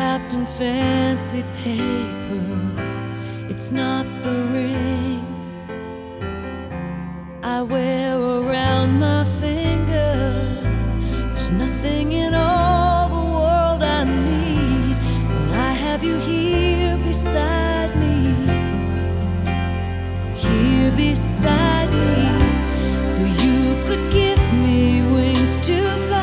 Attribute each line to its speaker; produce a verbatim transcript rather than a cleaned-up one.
Speaker 1: wrapped in fancy paper. It's not the ring I wear around my finger. There's nothing in all the world I need when I have you here beside me, here beside me, so you could give me wings to fly.